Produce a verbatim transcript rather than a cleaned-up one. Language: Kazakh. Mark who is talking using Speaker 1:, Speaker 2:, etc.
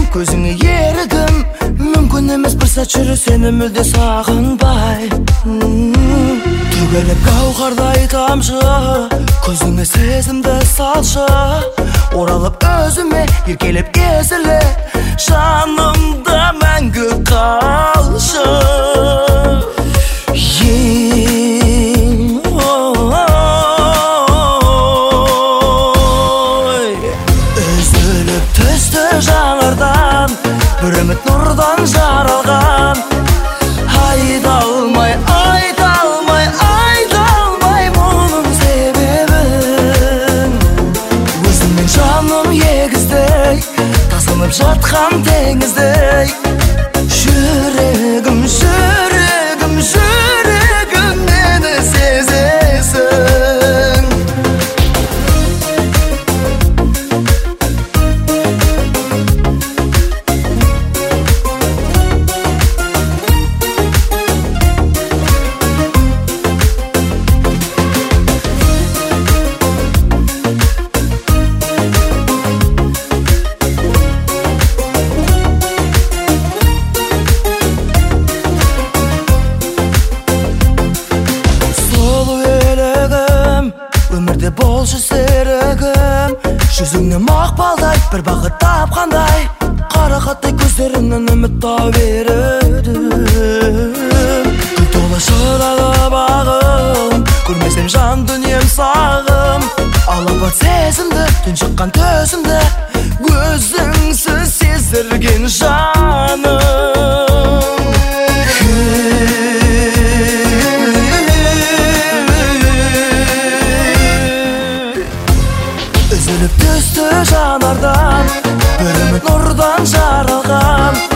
Speaker 1: көзіңе ерігім, мүмкін емес бір сәт жүру сені мүлде сағынбай. Төгіліп гауһардай тамшы, көзіңе сезімді салшы, оралып өзіме еркелеп езіле, жанымда мәңгі қалшы. Үзіліп түсті жанардан, бір үміт нұрдан жаралған. Айта алмай, айта алмай, айта алмай мұның себебін. Өзіңмен жаным егіздей, тасынып жатқан теңіздей. Жүрегім, жүрегім, жүрегім мені сезесің. Өмірде болшы серігім, жүзіңнен мақпалдай бір бақыт тапқандай. Қарақаттай көздеріңнен үміт тауып бердім. Гүл толы шырайлы бағым, көрмесем жан дүнием сағым. Алапат сезімді, тұншыққан төзімді, өзіңсіз сездірген жаным. Үзіліп түсті жанардан, бір үміт нұрдан жаралған.